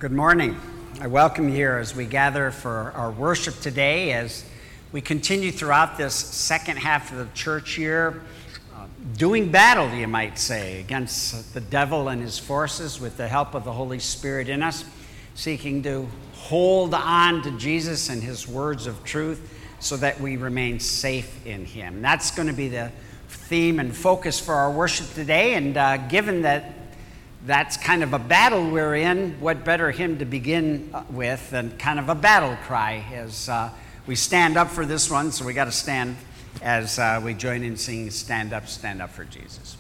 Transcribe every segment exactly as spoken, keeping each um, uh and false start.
Good morning. I welcome you here as we gather for our worship today, as we continue throughout this second half of the church year, uh, doing battle, you might say, against the devil and his forces with the help of the Holy Spirit in us, seeking to hold on to Jesus and his words of truth so that we remain safe in him. That's going to be the theme and focus for our worship today, and uh, given that that's kind of a battle we're in, what better hymn to begin with than kind of a battle cry as uh, we stand up for this one. So we got to stand as uh, we join in singing Stand Up, Stand Up for Jesus.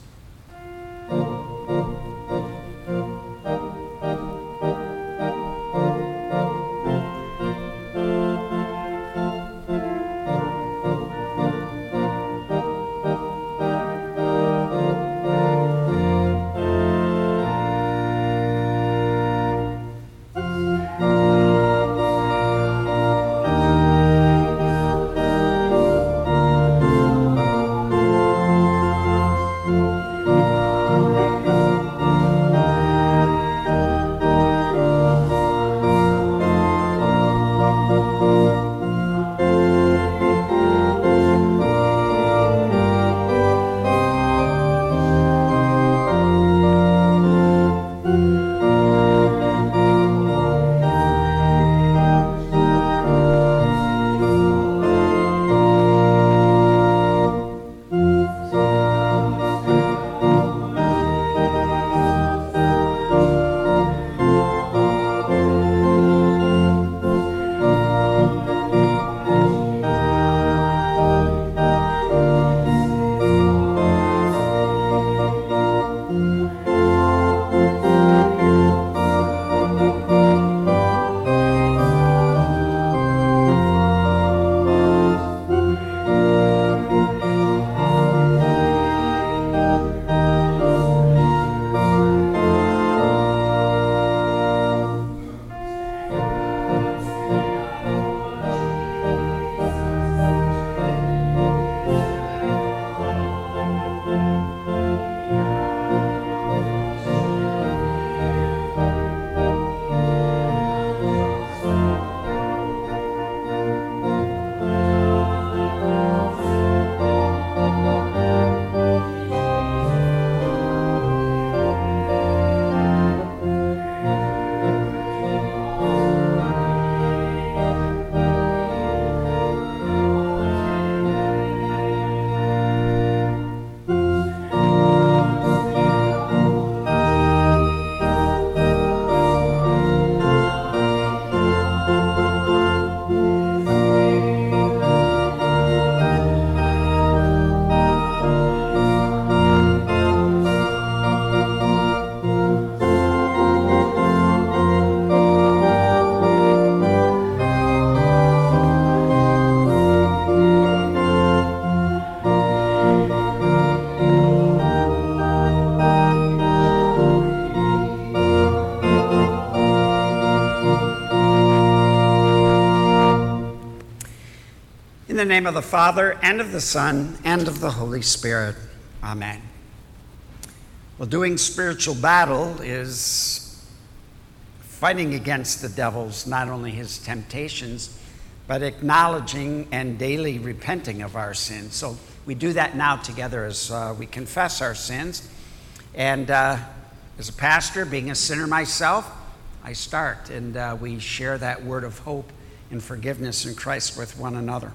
In the name of the Father, and of the Son, and of the Holy Spirit. Amen. Well, doing spiritual battle is fighting against the devil's, not only his temptations, but acknowledging and daily repenting of our sins. So we do that now together as uh, we confess our sins. And uh, as a pastor, being a sinner myself, I start, and uh, we share that word of hope and forgiveness in Christ with one another.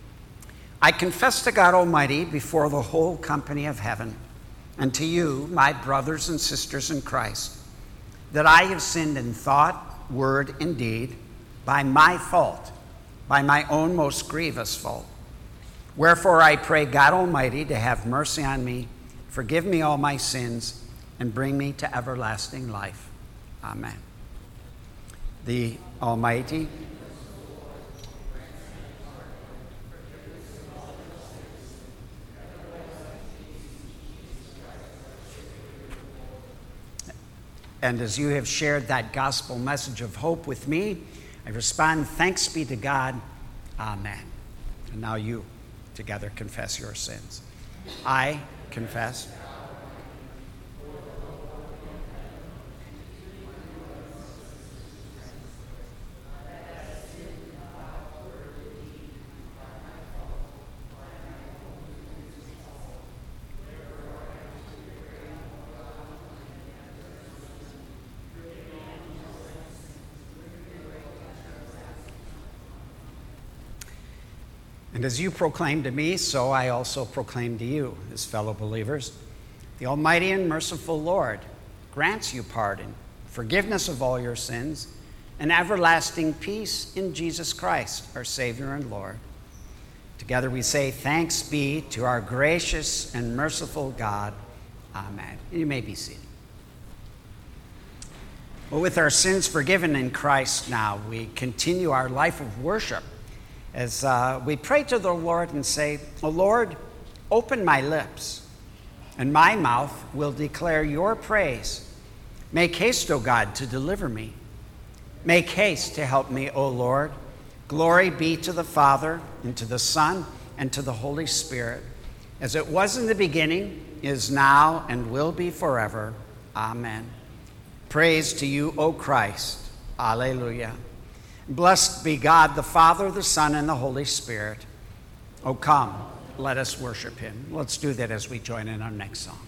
I confess to God Almighty before the whole company of heaven, and to you, my brothers and sisters in Christ, that I have sinned in thought, word, and deed, by my fault, by my own most grievous fault. Wherefore I pray God Almighty to have mercy on me, forgive me all my sins, and bring me to everlasting life. Amen. The Almighty And as you have shared that gospel message of hope with me, I respond, thanks be to God. Amen. And now you together confess your sins. I confess. And as you proclaim to me, so I also proclaim to you, as fellow believers. The Almighty and merciful Lord grants you pardon, forgiveness of all your sins, and everlasting peace in Jesus Christ, our Savior and Lord. Together we say, thanks be to our gracious and merciful God. Amen. You may be seated. Well, with our sins forgiven in Christ now, we continue our life of worship as uh, we pray to the Lord and say, O Lord, open my lips, and my mouth will declare your praise. Make haste, O God, to deliver me. Make haste to help me, O Lord. Glory be to the Father, and to the Son, and to the Holy Spirit, as it was in the beginning, is now, and will be forever. Amen. Praise to you, O Christ. Alleluia. Blessed be God, the Father, the Son, and the Holy Spirit. O come, let us worship him. Let's do that as we join in our next song.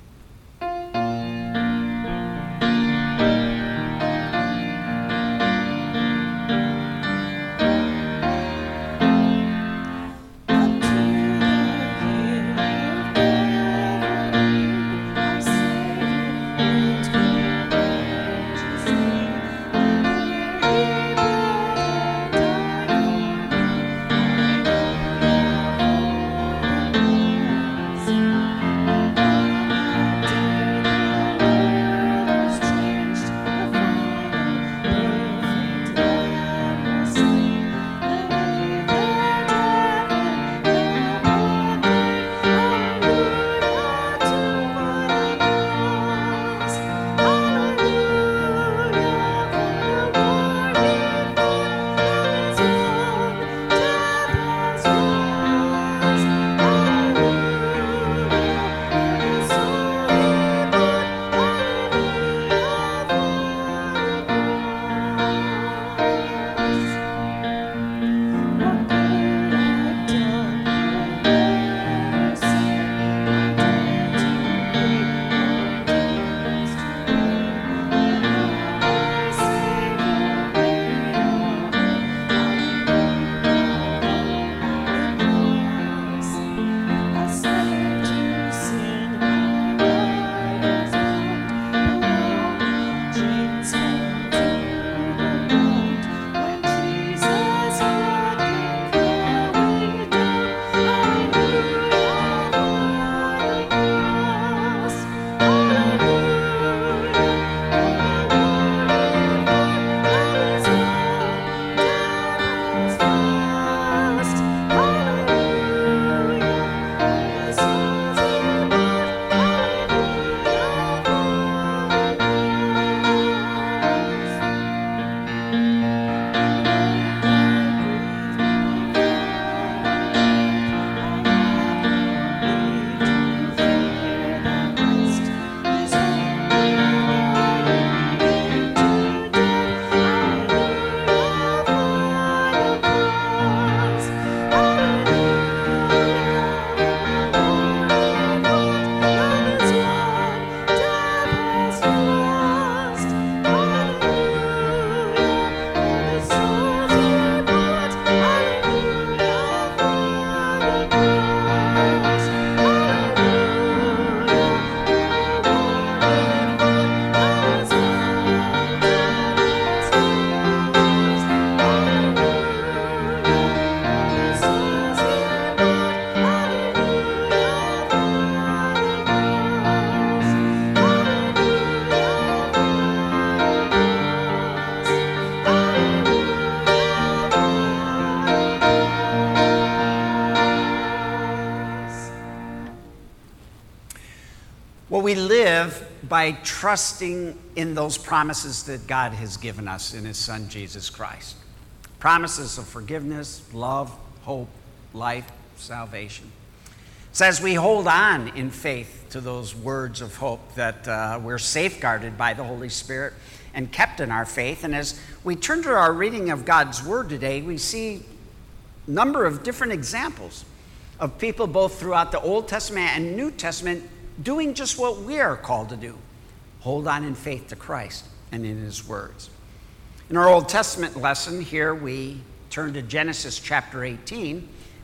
Well, we live by trusting in those promises that God has given us in his Son, Jesus Christ. Promises of forgiveness, love, hope, life, salvation. It's as we hold on in faith to those words of hope that uh, we're safeguarded by the Holy Spirit and kept in our faith. And as we turn to our reading of God's Word today, we see a number of different examples of people both throughout the Old Testament and New Testament doing just what we are called to do. Hold on in faith to Christ and in his words. In our Old Testament lesson here, we turn to Genesis chapter eighteen,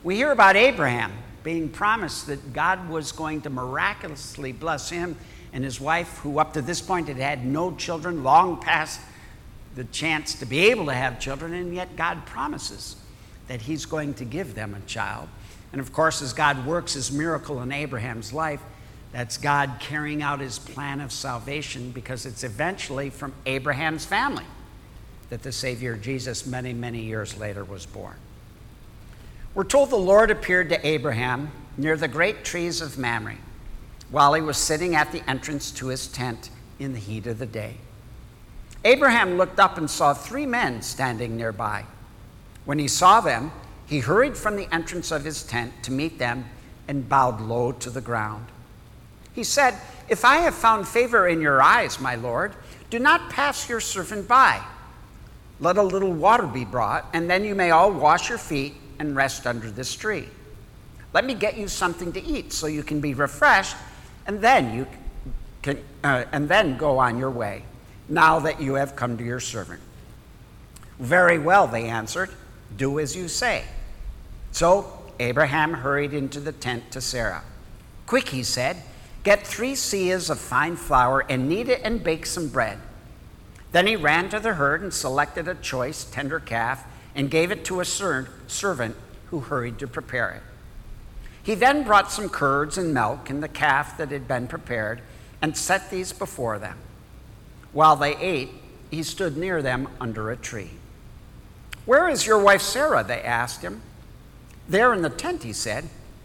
We hear about Abraham being promised that God was going to miraculously bless him and his wife, who up to this point had had no children, long past the chance to be able to have children, and yet God promises that he's going to give them a child. And of course, as God works his miracle in Abraham's life, that's God carrying out his plan of salvation, because it's eventually from Abraham's family that the Savior Jesus many, many years later was born. We're told the Lord appeared to Abraham near the great trees of Mamre while he was sitting at the entrance to his tent in the heat of the day. Abraham looked up and saw three men standing nearby. When he saw them, he hurried from the entrance of his tent to meet them and bowed low to the ground. He said, "If I have found favor in your eyes, my Lord, do not pass your servant by. Let a little water be brought, and then you may all wash your feet and rest under this tree. Let me get you something to eat so you can be refreshed, and then you can, uh, and then go on your way, now that you have come to your servant." "Very well," they answered. "Do as you say." So Abraham hurried into the tent to Sarah. "Quick," he said, "get three seahs of fine flour and knead it and bake some bread." Then he ran to the herd and selected a choice, tender calf and gave it to a ser- servant who hurried to prepare it. He then brought some curds and milk and the calf that had been prepared and set these before them. While they ate, he stood near them under a tree. "Where is your wife Sarah?" they asked him. "There in the tent," he said.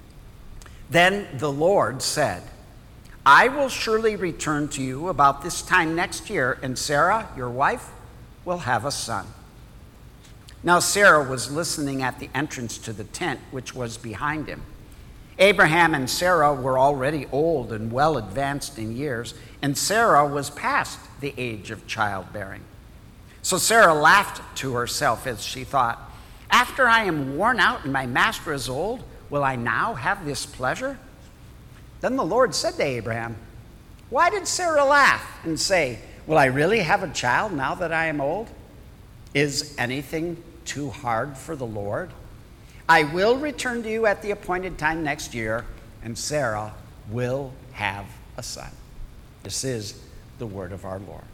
Then the Lord said, "I will surely return to you about this time next year, and Sarah, your wife, will have a son." Now Sarah was listening at the entrance to the tent, which was behind him. Abraham and Sarah were already old and well advanced in years, and Sarah was past the age of childbearing. So Sarah laughed to herself as she thought, "After I am worn out and my master is old, will I now have this pleasure?" Then the Lord said to Abraham, "Why did Sarah laugh and say, 'Will I really have a child now that I am old?' Is anything too hard for the Lord? I will return to you at the appointed time next year, and Sarah will have a son." This is the word of our Lord.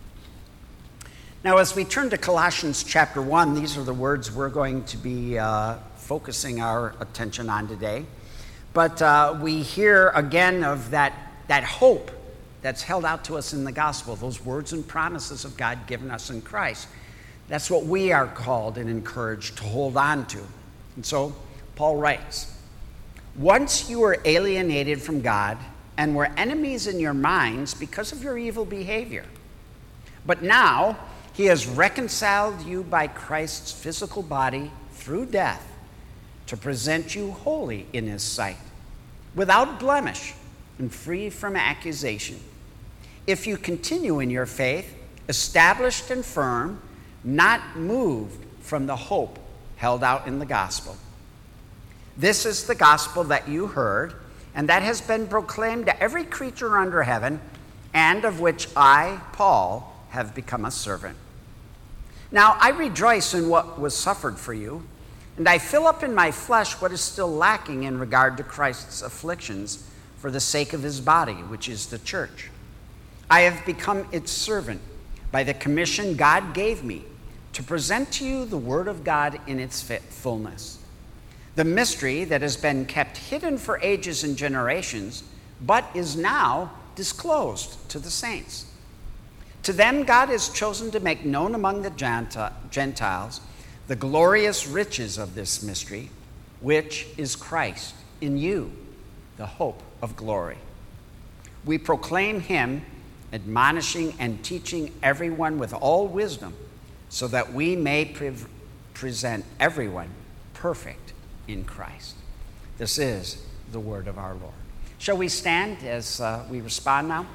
Now, as we turn to Colossians chapter one, these are the words we're going to be uh, focusing our attention on today. But uh, we hear again of that, that hope that's held out to us in the gospel, those words and promises of God given us in Christ. That's what we are called and encouraged to hold on to. And so Paul writes, "Once you were alienated from God and were enemies in your minds because of your evil behavior. But now he has reconciled you by Christ's physical body through death to present you holy in his sight, without blemish and free from accusation. If you continue in your faith, established and firm, not moved from the hope held out in the gospel. This is the gospel that you heard, and that has been proclaimed to every creature under heaven, and of which I, Paul, have become a servant. Now I rejoice in what was suffered for you, and I fill up in my flesh what is still lacking in regard to Christ's afflictions for the sake of his body, which is the church. I have become its servant by the commission God gave me to present to you the word of God in its fullness, the mystery that has been kept hidden for ages and generations, but is now disclosed to the saints. To them God has chosen to make known among the Gentiles the glorious riches of this mystery, which is Christ in you, the hope of glory. We proclaim him, admonishing and teaching everyone with all wisdom, so that we may pre- present everyone perfect in Christ." This is the word of our Lord. Shall we stand as uh, we respond now?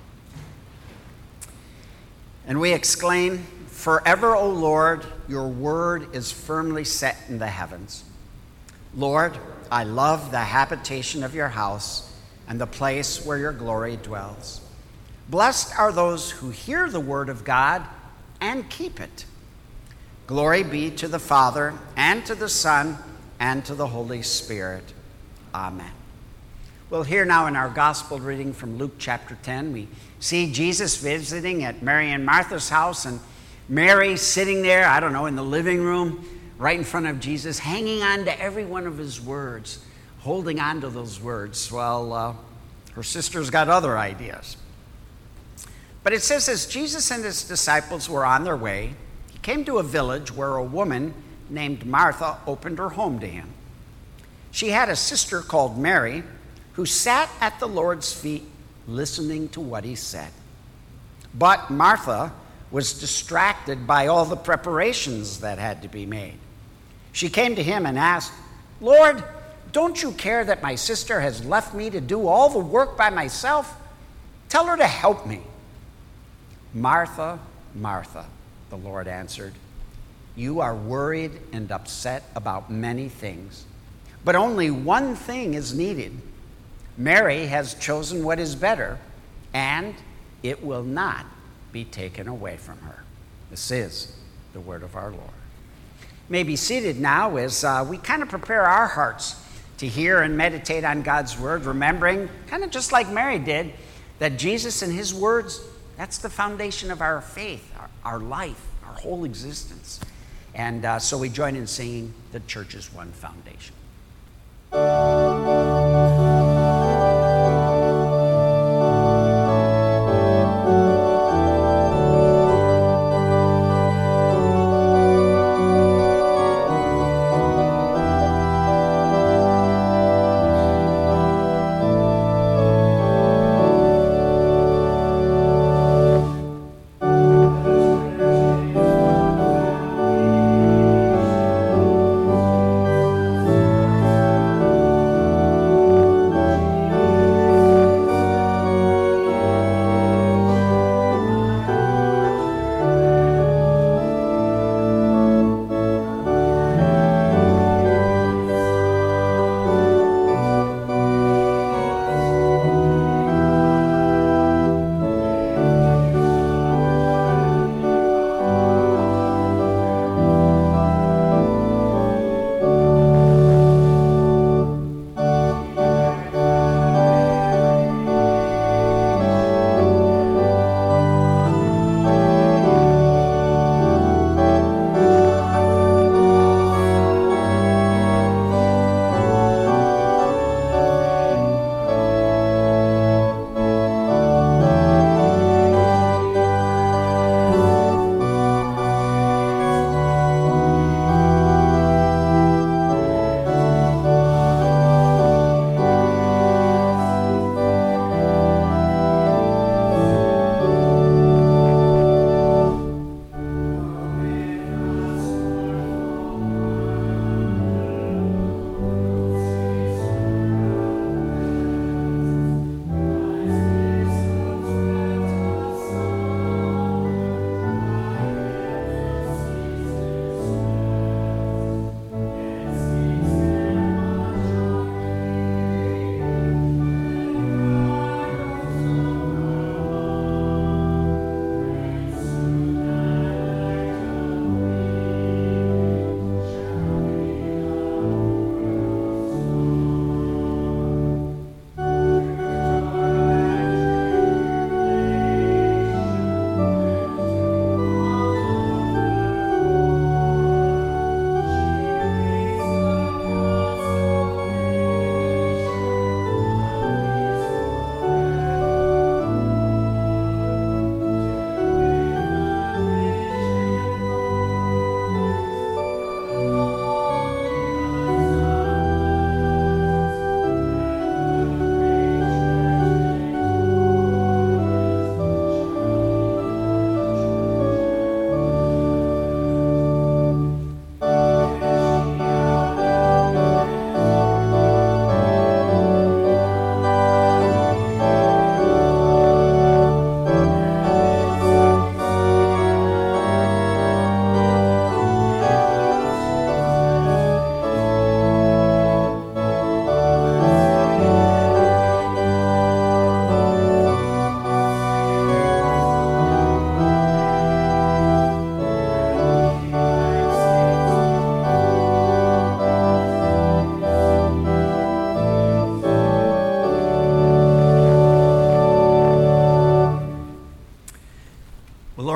And we exclaim, "Forever, O Lord, your word is firmly set in the heavens. Lord, I love the habitation of your house and the place where your glory dwells. Blessed are those who hear the word of God and keep it. Glory be to the Father, and to the Son, and to the Holy Spirit. Amen. We'll hear now in our gospel reading from Luke chapter ten. We see Jesus visiting at Mary and Martha's house, and Mary sitting there, I don't know, in the living room, right in front of Jesus, hanging on to every one of his words, holding on to those words. Well, uh, her sister's got other ideas. But it says, as Jesus and his disciples were on their way, he came to a village where a woman named Martha opened her home to him. She had a sister called Mary, who sat at the Lord's feet listening to what he said. But Martha was distracted by all the preparations that had to be made. She came to him and asked, "Lord, don't you care that my sister has left me to do all the work by myself? Tell her to help me." "Martha, Martha," the Lord answered, "you are worried and upset about many things, but only one thing is needed. Mary has chosen what is better, and it will not be taken away from her." This is the word of our Lord. You may be seated now as uh, we kind of prepare our hearts to hear and meditate on God's word, remembering, kind of just like Mary did, that Jesus and his words, that's the foundation of our faith, our, our life, our whole existence. And uh, so we join in singing "The Church is One Foundation."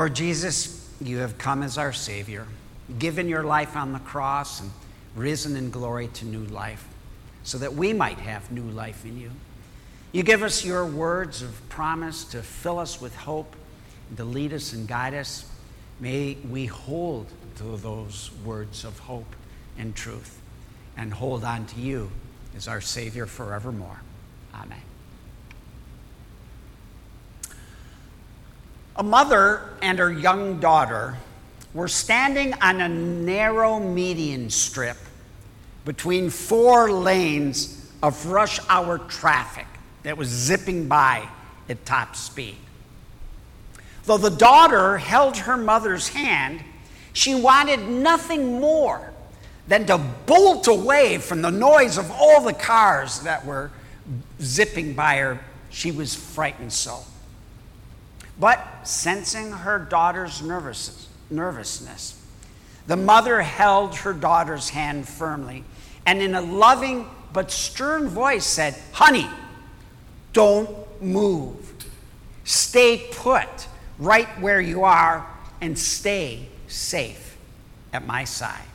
Lord Jesus, you have come as our Savior, given your life on the cross and risen in glory to new life, so that we might have new life in you. You give us your words of promise to fill us with hope and to lead us and guide us. May we hold to those words of hope and truth and hold on to you as our Savior forevermore. Amen. A mother and her young daughter were standing on a narrow median strip between four lanes of rush hour traffic that was zipping by at top speed. Though the daughter held her mother's hand, she wanted nothing more than to bolt away from the noise of all the cars that were zipping by her. She was frightened so. But sensing her daughter's nervous, nervousness, the mother held her daughter's hand firmly and in a loving but stern voice said, "Honey, don't move. Stay put right where you are and stay safe at my side."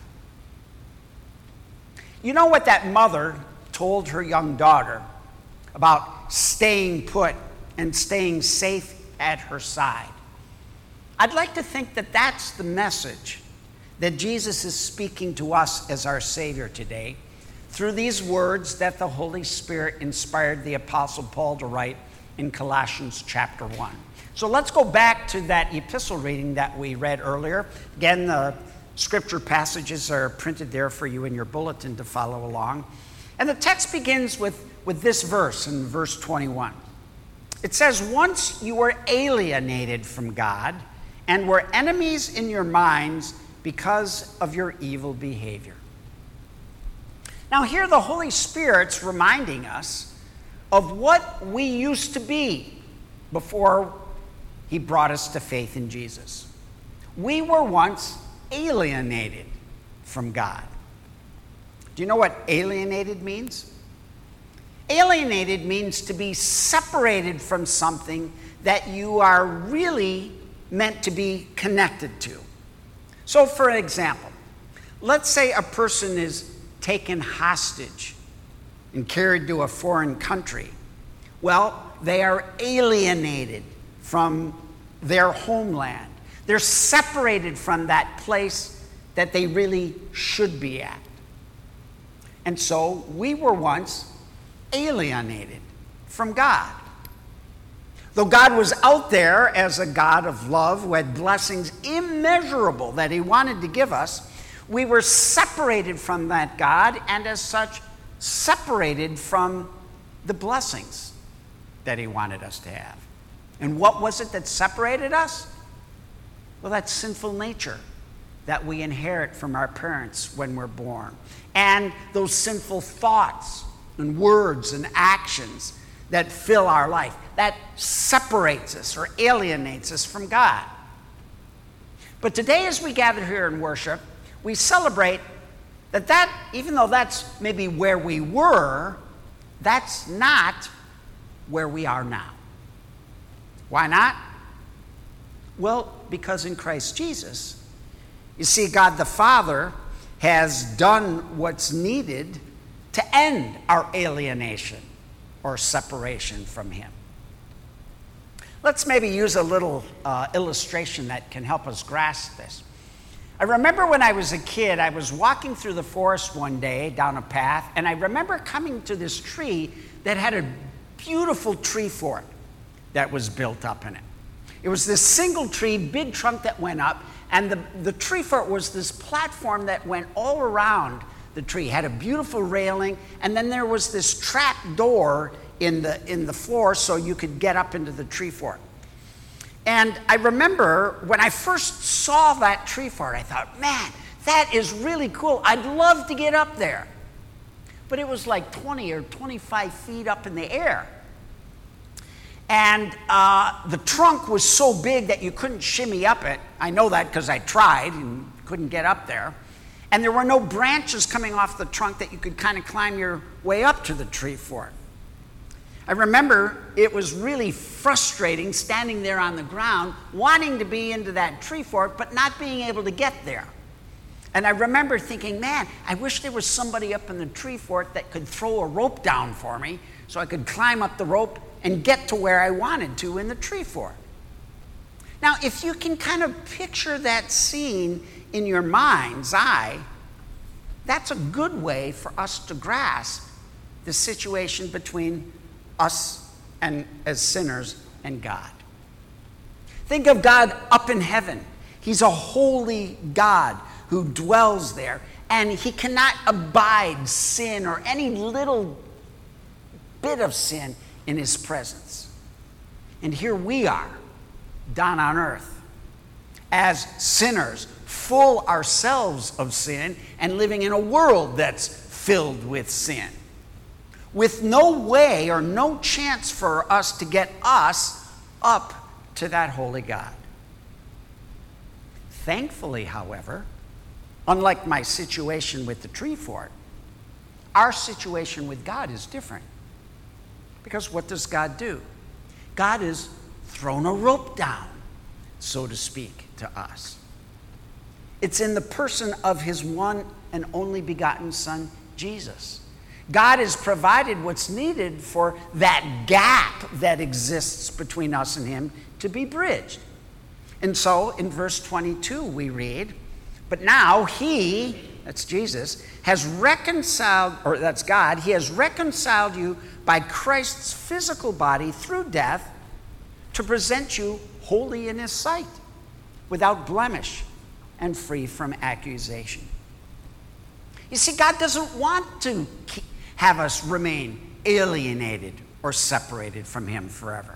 You know what that mother told her young daughter about staying put and staying safe at her side? I'd like to think that that's the message that Jesus is speaking to us as our Savior today through these words that the Holy Spirit inspired the Apostle Paul to write in Colossians chapter one. So let's go back to that epistle reading that we read earlier. Again, the scripture passages are printed there for you in your bulletin to follow along. And the text begins with, with this verse in verse twenty-one. It says, "Once you were alienated from God and were enemies in your minds because of your evil behavior." Now here the Holy Spirit's reminding us of what we used to be before he brought us to faith in Jesus. We were once alienated from God. Do you know what alienated means? Alienated means to be separated from something that you are really meant to be connected to. So for example, let's say a person is taken hostage and carried to a foreign country. Well, they are alienated from their homeland. They're separated from that place that they really should be at. And so we were once alienated from God. Though God was out there as a God of love who had blessings immeasurable that he wanted to give us, we were separated from that God and as such separated from the blessings that he wanted us to have. And what was it that separated us? Well, that sinful nature that we inherit from our parents when we're born, and those sinful thoughts and words and actions that fill our life. That separates us or alienates us from God. But today as we gather here in worship, we celebrate that that, even though that's maybe where we were, that's not where we are now. Why not? Well, because in Christ Jesus, you see, God the Father has done what's needed to end our alienation or separation from him. Let's maybe use a little uh, illustration that can help us grasp this. I remember when I was a kid, I was walking through the forest one day down a path, and I remember coming to this tree that had a beautiful tree fort that was built up in it. It was this single tree, big trunk that went up, and the, the tree fort was this platform that went all around the tree, had a beautiful railing, and then there was this trap door in the, in the floor so you could get up into the tree fort. And I remember when I first saw that tree fort, I thought, man, that is really cool. I'd love to get up there. But it was like twenty or twenty-five feet up in the air. And uh, the trunk was so big that you couldn't shimmy up it. I know that because I tried and couldn't get up there. And there were no branches coming off the trunk that you could kind of climb your way up to the tree fort. I remember it was really frustrating standing there on the ground, wanting to be into that tree fort, but not being able to get there. And I remember thinking, man, I wish there was somebody up in the tree fort that could throw a rope down for me so I could climb up the rope and get to where I wanted to in the tree fort. Now, if you can kind of picture that scene in your mind's eye, that's a good way for us to grasp the situation between us and as sinners and God. Think of God up in heaven. He's a holy God who dwells there, and he cannot abide sin or any little bit of sin in his presence. And here we are, down on earth, as sinners, full ourselves of sin, and living in a world that's filled with sin, with no way or no chance for us to get us up to that holy God. Thankfully, however, unlike my situation with the tree fort, our situation with God is different. Because what does God do? God has thrown a rope down, so to speak, to us. It's in the person of his one and only begotten Son, Jesus. God has provided what's needed for that gap that exists between us and him to be bridged. And so in verse twenty-two we read, but now he, that's Jesus, has reconciled, or that's God, he has reconciled you by Christ's physical body through death to present you holy in his sight, without blemish and free from accusation. You see, God doesn't want to keep, have us remain alienated or separated from him forever.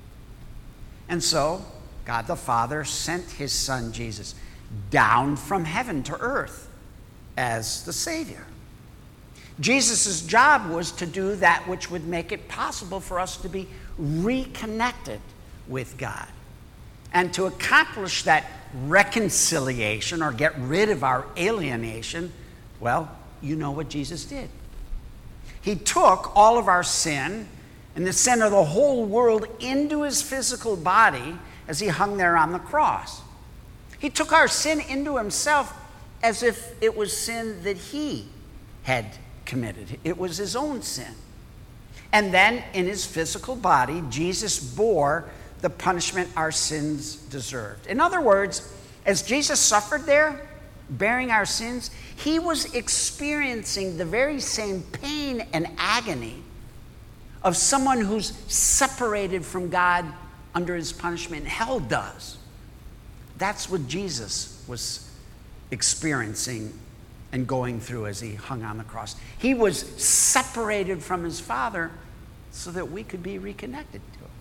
And so, God the Father sent his Son Jesus down from heaven to earth as the Savior. Jesus' job was to do that which would make it possible for us to be reconnected with God. And to accomplish that reconciliation or get rid of our alienation, well, you know what Jesus did. He took all of our sin and the sin of the whole world into his physical body as he hung there on the cross. He took our sin into himself as if it was sin that he had committed. It was his own sin. And then in his physical body, Jesus bore the punishment our sins deserved. In other words, as Jesus suffered there, bearing our sins, he was experiencing the very same pain and agony of someone who's separated from God under his punishment. Hell does. That's what Jesus was experiencing and going through as he hung on the cross. He was separated from his Father so that we could be reconnected to him.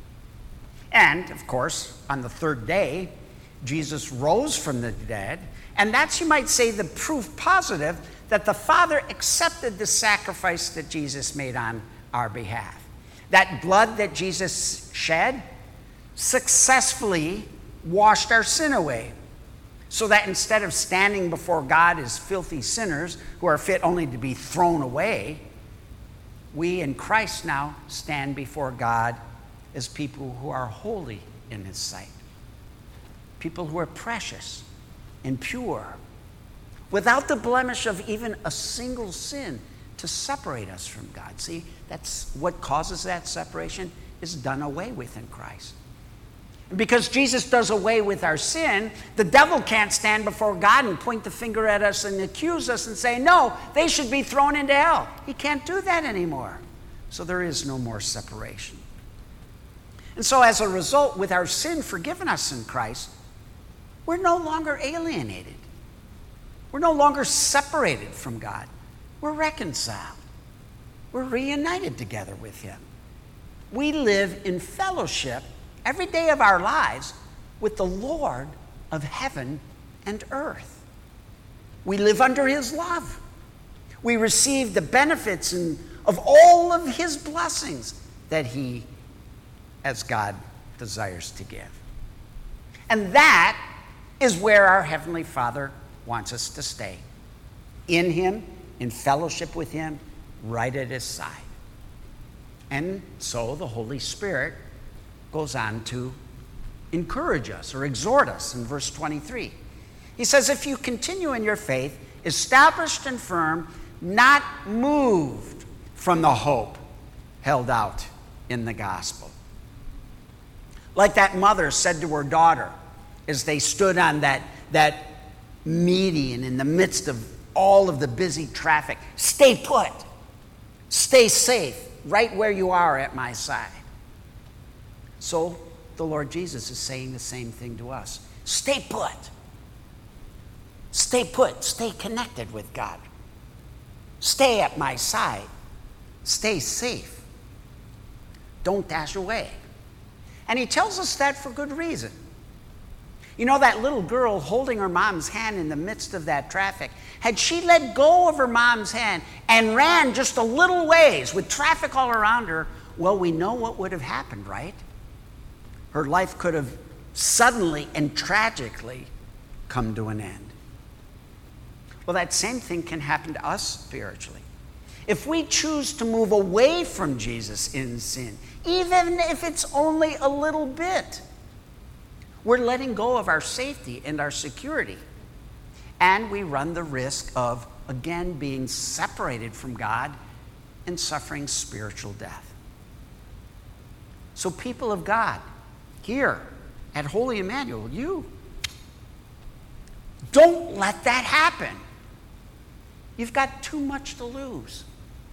And, of course, on the third day, Jesus rose from the dead, and that's, you might say, the proof positive that the Father accepted the sacrifice that Jesus made on our behalf. That blood that Jesus shed successfully washed our sin away, so that instead of standing before God as filthy sinners who are fit only to be thrown away, we in Christ now stand before God as people who are holy in his sight, people who are precious and pure, without the blemish of even a single sin to separate us from God. See, that's what causes that separation is done away with in Christ. And because Jesus does away with our sin, the devil can't stand before God and point the finger at us and accuse us and say, no, they should be thrown into hell. He can't do that anymore. So there is no more separation. And so as a result, with our sin forgiven us in Christ, we're no longer alienated. We're no longer separated from God. We're reconciled. We're reunited together with him. We live in fellowship every day of our lives with the Lord of heaven and earth. We live under his love. We receive the benefits and of all of his blessings that he, as God, desires to give. And that is where our Heavenly Father wants us to stay. In him, in fellowship with him, right at his side. And so the Holy Spirit goes on to encourage us or exhort us in verse twenty-three. He says, if you continue in your faith, established and firm, not moved from the hope held out in the gospel. Like that mother said to her daughter as they stood on that, that median in the midst of all of the busy traffic, stay put, stay safe, right where you are at my side. So the Lord Jesus is saying the same thing to us. Stay put. Stay put. Stay connected with God. Stay at my side. Stay safe. Don't dash away. And he tells us that for good reason. You know, that little girl holding her mom's hand in the midst of that traffic, had she let go of her mom's hand and ran just a little ways with traffic all around her, well, we know what would have happened, right? Her life could have suddenly and tragically come to an end. Well, that same thing can happen to us spiritually. If we choose to move away from Jesus in sin, even if it's only a little bit, we're letting go of our safety and our security. And we run the risk of, again, being separated from God and suffering spiritual death. So, people of God, here at Holy Emmanuel, you don't let that happen. You've got too much to lose.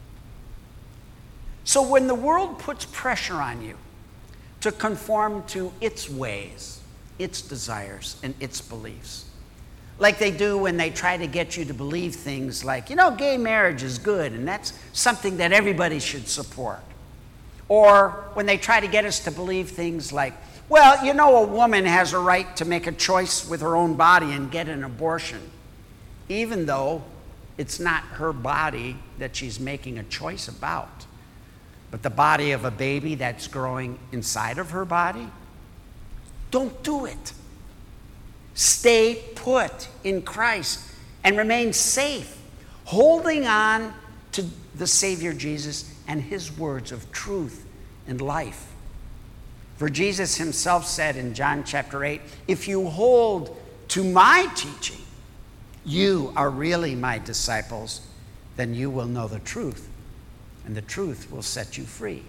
So when the world puts pressure on you to conform to its ways, its desires, and its beliefs, like they do when they try to get you to believe things like, you know, gay marriage is good and that's something that everybody should support. Or when they try to get us to believe things like, well, you know, a woman has a right to make a choice with her own body and get an abortion, even though it's not her body that she's making a choice about, but the body of a baby that's growing inside of her body. Don't do it. Stay put in Christ and remain safe, holding on to the Savior Jesus and his words of truth and life. For Jesus himself said in John chapter eight, if you hold to my teaching, you are really my disciples, then you will know the truth, and the truth will set you free.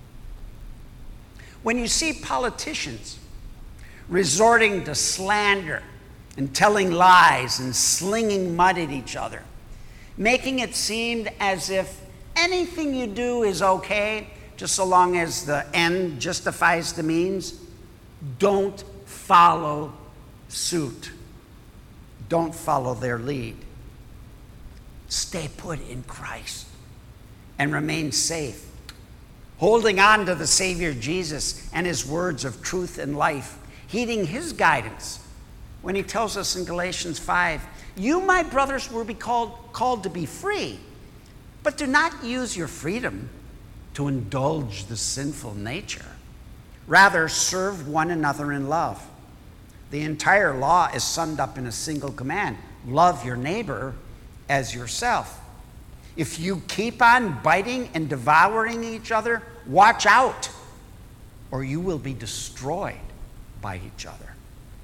When you see politicians resorting to slander and telling lies and slinging mud at each other, making it seem as if anything you do is okay, just so long as the end justifies the means, don't follow suit. Don't follow their lead. Stay put in Christ and remain safe, holding on to the Savior Jesus and his words of truth and life, heeding his guidance when he tells us in Galatians five, you, my brothers, will be called, called to be free, but do not use your freedom to indulge the sinful nature. Rather, serve one another in love. The entire law is summed up in a single command: love your neighbor as yourself. If you keep on biting and devouring each other, watch out, or you will be destroyed by each other.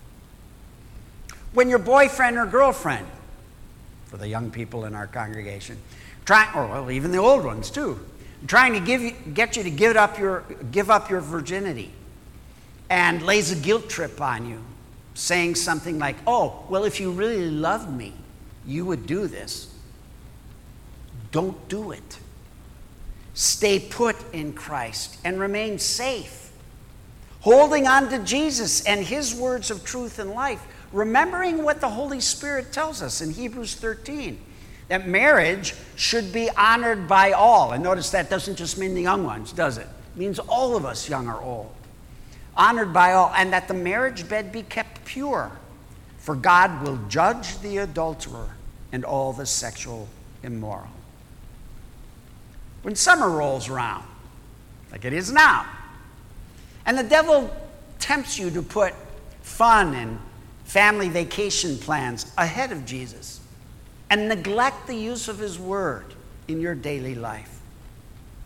When your boyfriend or girlfriend, for the young people in our congregation, try, or well, even the old ones too, trying to give you, get you to give up your give up your virginity, and lays a guilt trip on you, saying something like, oh, well, if you really loved me, you would do this. Don't do it. Stay put in Christ and remain safe, holding on to Jesus and his words of truth and life, remembering what the Holy Spirit tells us in Hebrews thirteen, that marriage should be honored by all. And notice that doesn't just mean the young ones, does it? It means all of us, young or old. Honored by all, and that the marriage bed be kept pure, for God will judge the adulterer and all the sexual immoral. When summer rolls around, like it is now, and the devil tempts you to put fun and family vacation plans ahead of Jesus and neglect the use of his word in your daily life,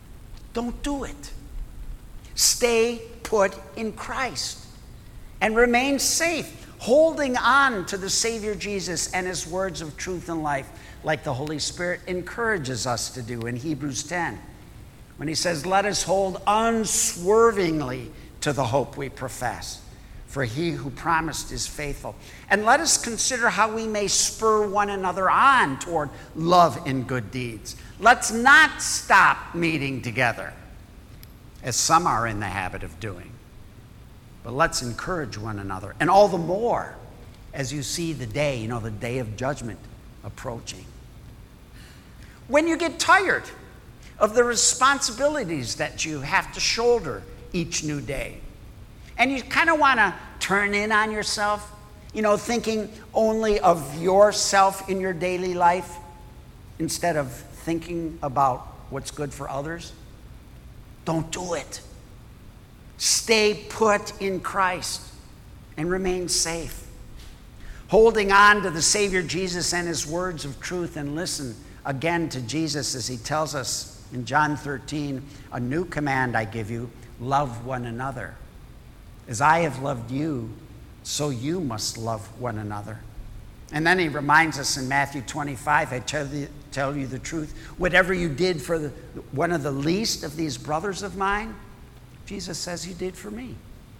don't do it. Stay put in Christ and remain safe, holding on to the Savior Jesus and his words of truth and life, like the Holy Spirit encourages us to do in Hebrews ten, when he says, let us hold unswervingly to the hope we profess, for he who promised is faithful. And let us consider how we may spur one another on toward love and good deeds. Let's not stop meeting together, as some are in the habit of doing, but let's encourage one another, and all the more as you see the day, you know, the day of judgment approaching. When you get tired of the responsibilities that you have to shoulder each new day, and you kind of want to turn in on yourself, you know, thinking only of yourself in your daily life instead of thinking about what's good for others, don't do it. Stay put in Christ and remain safe, holding on to the Savior Jesus and his words of truth, and listen again to Jesus as he tells us in John thirteen, a new command I give you, love one another. As I have loved you, so you must love one another. And then he reminds us in Matthew twenty-five, I tell you, tell you the truth, whatever you did for the, one of the least of these brothers of mine, Jesus says you did for me.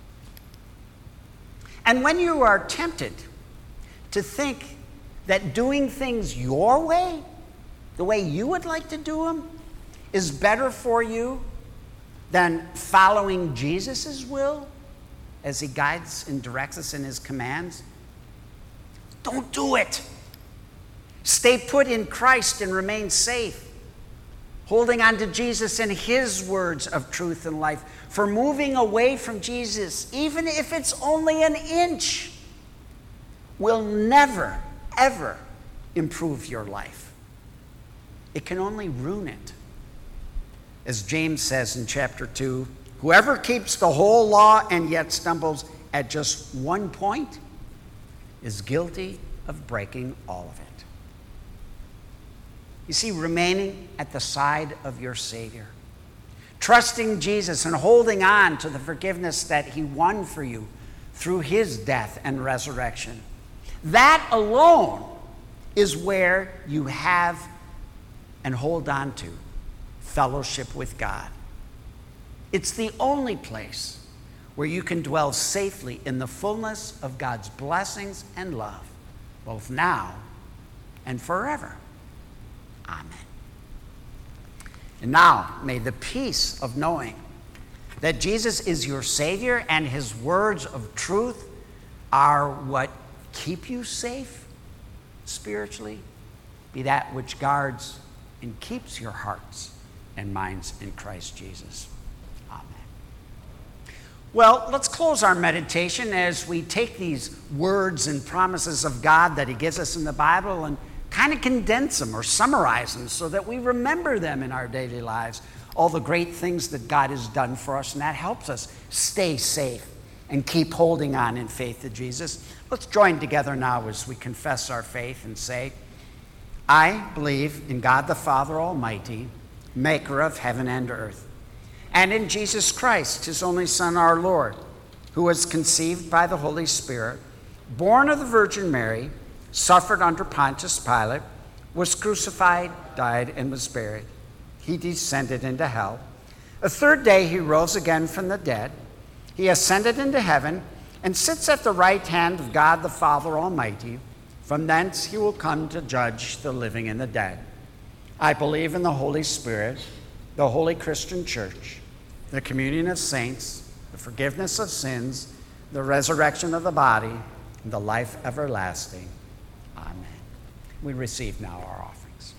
And when you are tempted to think that doing things your way, the way you would like to do them, is better for you than following Jesus' will as he guides and directs us in his commands, don't do it. Stay put in Christ and remain safe, holding on to Jesus and his words of truth and life. For moving away from Jesus, even if it's only an inch, will never, ever improve your life. It can only ruin it. As James says in chapter two, whoever keeps the whole law and yet stumbles at just one point is guilty of breaking all of it. You see, remaining at the side of your Savior, trusting Jesus and holding on to the forgiveness that he won for you through his death and resurrection, that alone is where you have and hold on to fellowship with God. It's the only place where you can dwell safely in the fullness of God's blessings and love, both now and forever. Amen. And now, may the peace of knowing that Jesus is your Savior and his words of truth are what keep you safe spiritually be that which guards and keeps your hearts and minds in Christ Jesus. Amen. Well, let's close our meditation as we take these words and promises of God that he gives us in the Bible and kind of condense them or summarize them so that we remember them in our daily lives, all the great things that God has done for us, and that helps us stay safe and keep holding on in faith to Jesus. Let's join together now as we confess our faith and say, I believe in God the Father Almighty, maker of heaven and earth, and in Jesus Christ, his only Son, our Lord, who was conceived by the Holy Spirit, born of the Virgin Mary, suffered under Pontius Pilate, was crucified, died, and was buried. He descended into hell. The third day he rose again from the dead. He ascended into heaven and sits at the right hand of God the Father Almighty. From thence he will come to judge the living and the dead. I believe in the Holy Spirit, the holy Christian church, the communion of saints, the forgiveness of sins, the resurrection of the body, and the life everlasting. Amen. We receive now our offerings.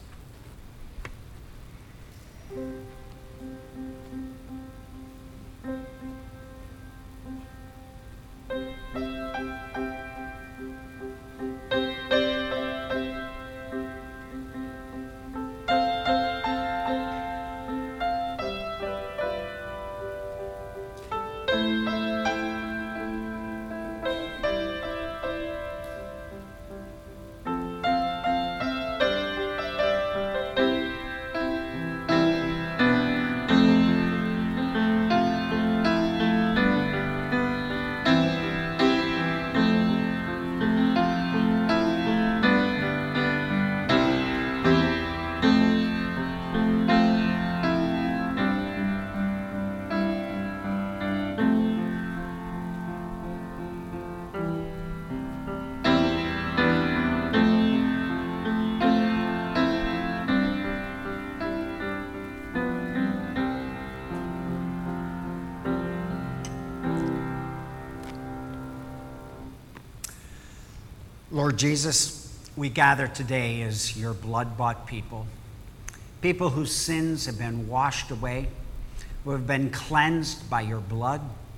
Lord Jesus, we gather today as your blood-bought people, people whose sins have been washed away, who have been cleansed by your blood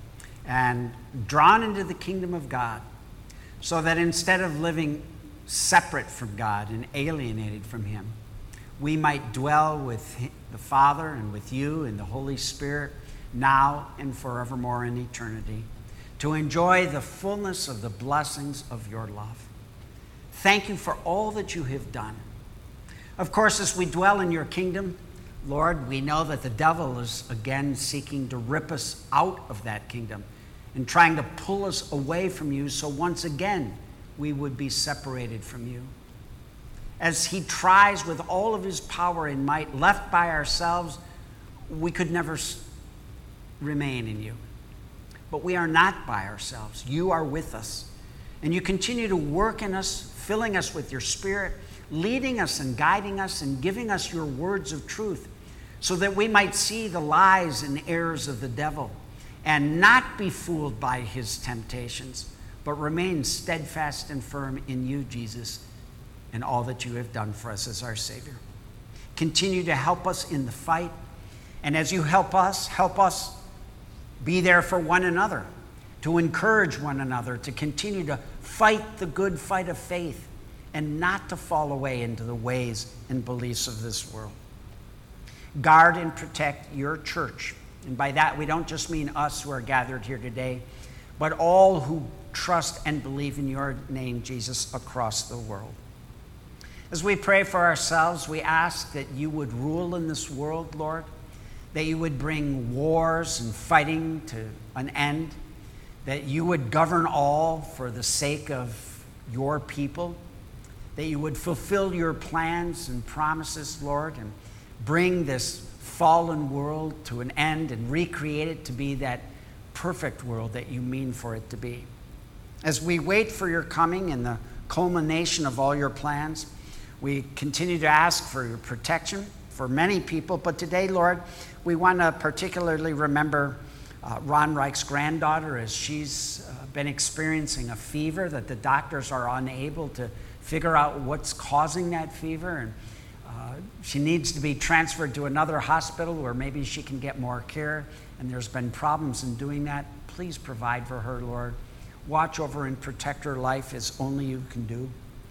and drawn into the kingdom of God, so that instead of living separate from God and alienated from him, we might dwell with the Father and with you and the Holy Spirit now and forevermore in eternity, to enjoy the fullness of the blessings of your love. Thank you for all that you have done. Of course, as we dwell in your kingdom, Lord, we know that the devil is again seeking to rip us out of that kingdom and trying to pull us away from you, so once again we would be separated from you. As he tries with all of his power and might, left by ourselves, we could never remain in you. But we are not by ourselves. You are with us. And you continue to work in us, filling us with your Spirit, leading us and guiding us and giving us your words of truth, so that we might see the lies and errors of the devil and not be fooled by his temptations, but remain steadfast and firm in you, Jesus, and all that you have done for us as our Savior. Continue to help us in the fight. And as you help us, help us be there for one another, to encourage one another, to continue to fight the good fight of faith and not to fall away into the ways and beliefs of this world. Guard and protect your church. And by that, we don't just mean us who are gathered here today, but all who trust and believe in your name, Jesus, across the world. As we pray for ourselves, we ask that you would rule in this world, Lord, that you would bring wars and fighting to an end, that you would govern all for the sake of your people, that you would fulfill your plans and promises, Lord, and bring this fallen world to an end and recreate it to be that perfect world that you mean for it to be. As we wait for your coming and the culmination of all your plans, we continue to ask for your protection for many people, but today, Lord, we want to particularly remember uh, Ron Reich's granddaughter, as she's uh, been experiencing a fever that the doctors are unable to figure out what's causing that fever, and uh, she needs to be transferred to another hospital where maybe she can get more care, and there's been problems in doing that. Please provide for her, Lord. Watch over and protect her life as only you can do.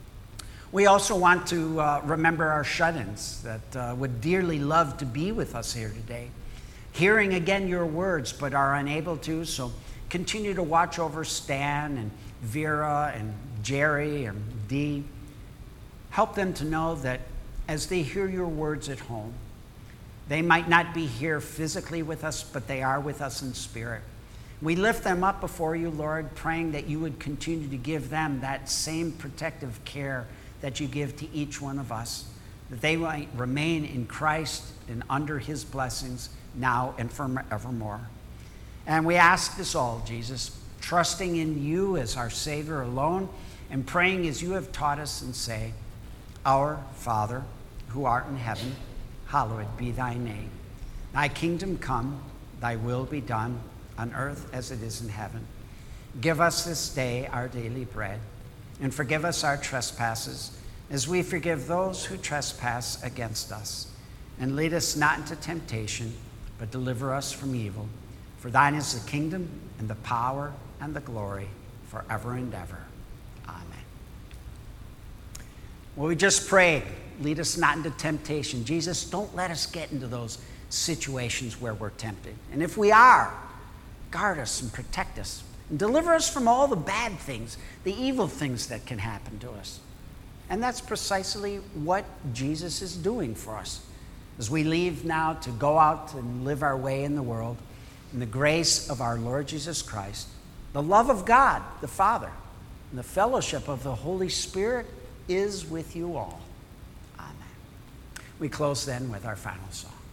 We also want to uh, remember our shut-ins that uh, would dearly love to be with us here today, hearing again your words but are unable to. So continue to watch over Stan and Vera and Jerry and Dee. Help them to know that as they hear your words at home, they might not be here physically with us, but they are with us in spirit. We lift them up before you, Lord, praying that you would continue to give them that same protective care that you give to each one of us, that they might remain in Christ and under his blessings now and forevermore. And we ask this all, Jesus, trusting in you as our Savior alone, and praying as you have taught us, and say, Our Father, who art in heaven, hallowed be thy name. Thy kingdom come, thy will be done, on earth as it is in heaven. Give us this day our daily bread, and forgive us our trespasses, as we forgive those who trespass against us. And lead us not into temptation, but deliver us from evil. For thine is the kingdom, and the power, and the glory, forever and ever. Amen. Well, we just prayed, lead us not into temptation. Jesus, don't let us get into those situations where we're tempted. And if we are, guard us and protect us. And deliver us from all the bad things, the evil things that can happen to us. And that's precisely what Jesus is doing for us. As we leave now to go out and live our way in the world, in the grace of our Lord Jesus Christ, the love of God, the Father, and the fellowship of the Holy Spirit is with you all. Amen. We close then with our final song.